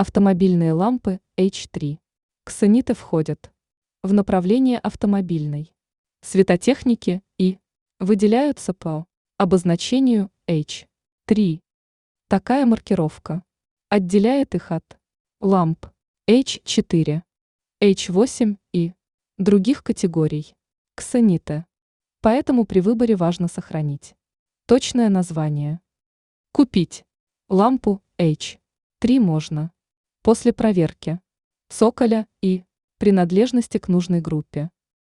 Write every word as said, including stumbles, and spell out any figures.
Автомобильные лампы эйч три. Ксениты входят в направление автомобильной светотехники и выделяются по обозначению эйч три. Такая маркировка отделяет их от ламп эйч четыре, эйч восемь и других категорий ксениты. Поэтому при выборе важно сохранить точное название. Купить лампу эйч три можно после проверки цоколя и принадлежности к нужной группе.